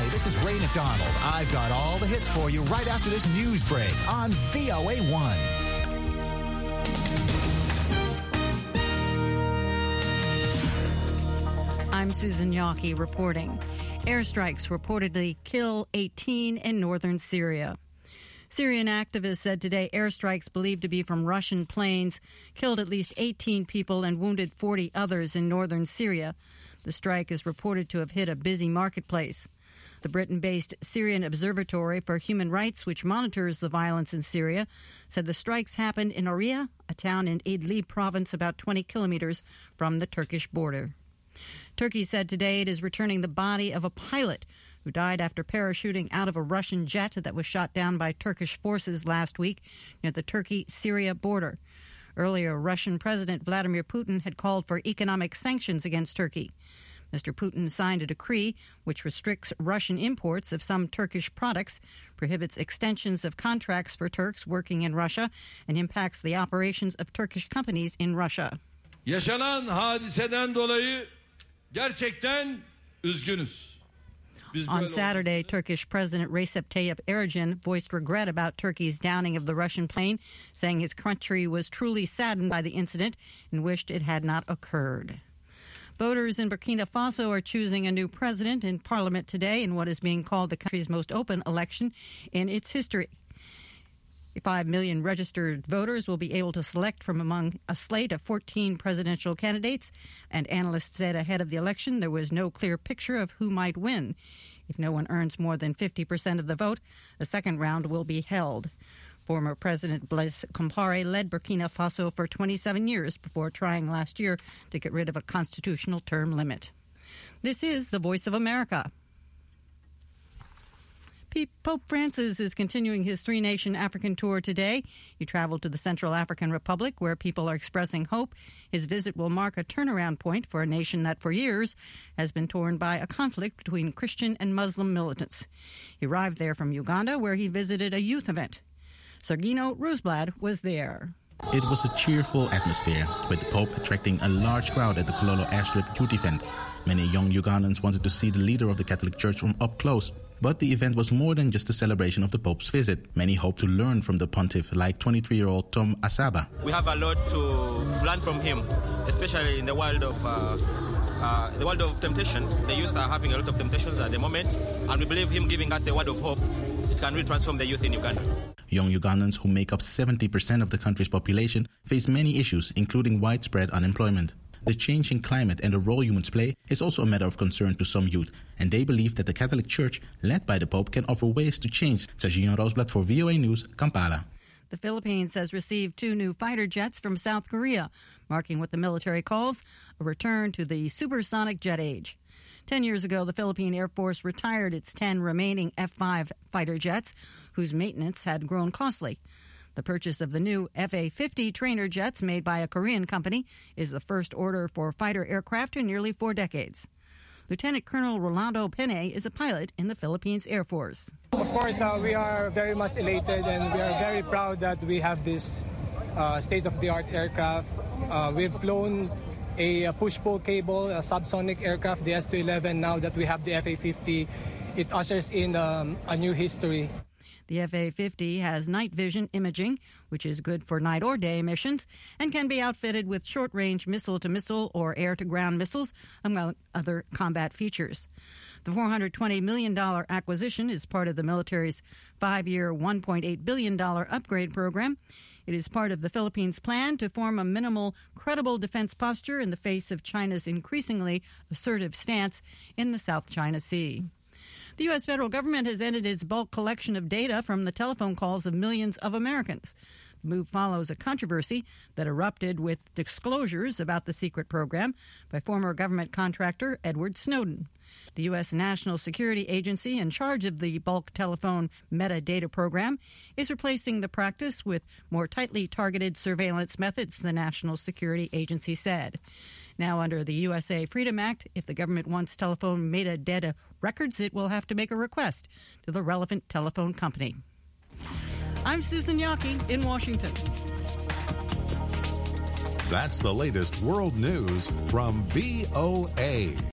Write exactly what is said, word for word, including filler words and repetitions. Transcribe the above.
this is Ray McDonald. I've got all the hits for you right after this news break on V O A one. I'm Susan Yawkey reporting. Airstrikes reportedly kill eighteen in northern Syria. Syrian activists said today airstrikes believed to be from Russian planes killed at least eighteen people and wounded forty others in northern Syria. The strike is reported to have hit a busy marketplace. The Britain-based Syrian Observatory for Human Rights, which monitors the violence in Syria, said the strikes happened in Oria, a town in Idlib province about twenty kilometers from the Turkish border. Turkey said today it is returning the body of a pilot who died after parachuting out of a Russian jet that was shot down by Turkish forces last week near the Turkey-Syria border. Earlier, Russian President Vladimir Putin had called for economic sanctions against Turkey. Mister Putin signed a decree which restricts Russian imports of some Turkish products, prohibits extensions of contracts for Turks working in Russia, and impacts the operations of Turkish companies in Russia. Yaşanan hadiseden dolayı gerçekten üzgünüz. On Saturday, Turkish President Recep Tayyip Erdogan voiced regret about Turkey's downing of the Russian plane, saying his country was truly saddened by the incident and wished it had not occurred. Voters in Burkina Faso are choosing a new president in parliament today in what is being called the country's most open election in its history. Five million registered voters will be able to select from among a slate of fourteen presidential candidates, and analysts said ahead of the election there was no clear picture of who might win. If no one earns more than fifty percent of the vote, a second round will be held. Former President Blaise Compaoré led Burkina Faso for twenty-seven years before trying last year to get rid of a constitutional term limit. This is the Voice of America. Pope Francis is continuing his three-nation African tour today. He traveled to the Central African Republic, where people are expressing hope. His visit will mark a turnaround point for a nation that for years has been torn by a conflict between Christian and Muslim militants. He arrived there from Uganda, where he visited a youth event. Sergino Roosblad was there. It was a cheerful atmosphere, with the Pope attracting a large crowd at the Kololo Airstrip youth event. Many young Ugandans wanted to see the leader of the Catholic Church from up close. But the event was more than just a celebration of the Pope's visit. Many hoped to learn from the pontiff, like twenty-three-year-old Tom Asaba. We have a lot to learn from him, especially in the world of uh, uh, the world of temptation. The youth are having a lot of temptations at the moment, and we believe him giving us a word of hope. It can really transform the youth in Uganda. Young Ugandans, who make up seventy percent of the country's population, face many issues, including widespread unemployment. The changing climate and the role humans play is also a matter of concern to some youth, and they believe that the Catholic Church, led by the Pope, can offer ways to change. Sergino Roosblad for V O A News, Kampala. The Philippines has received two new fighter jets from South Korea, marking what the military calls a return to the supersonic jet age. Ten years ago, the Philippine Air Force retired its ten remaining F five fighter jets, whose maintenance had grown costly. The purchase of the new F A fifty trainer jets made by a Korean company is the first order for fighter aircraft in nearly four decades. Lieutenant Colonel Rolando Pene is a pilot in the Philippines Air Force. Of course, uh, we are very much elated and we are very proud that we have this uh, state-of-the-art aircraft. Uh, we've flown a, a push-pull cable, a subsonic aircraft, the S two eleven. Now that we have the F A fifty, it ushers in um, a new history. The F A fifty has night vision imaging, which is good for night or day missions, and can be outfitted with short-range missile-to-missile or air-to-ground missiles, among other combat features. The four hundred twenty million dollars acquisition is part of the military's five-year, one point eight billion dollars upgrade program. It is part of the Philippines' plan to form a minimal, credible defense posture in the face of China's increasingly assertive stance in the South China Sea. The U S federal government has ended its bulk collection of data from the telephone calls of millions of Americans. The move follows a controversy that erupted with disclosures about the secret program by former government contractor Edward Snowden. The U S National Security Agency, in charge of the bulk telephone metadata program, is replacing the practice with more tightly targeted surveillance methods, the National Security Agency said. Now, under the U S A Freedom Act, if the government wants telephone metadata records, it will have to make a request to the relevant telephone company. I'm Susan Yawkey in Washington. That's the latest world news from V O A.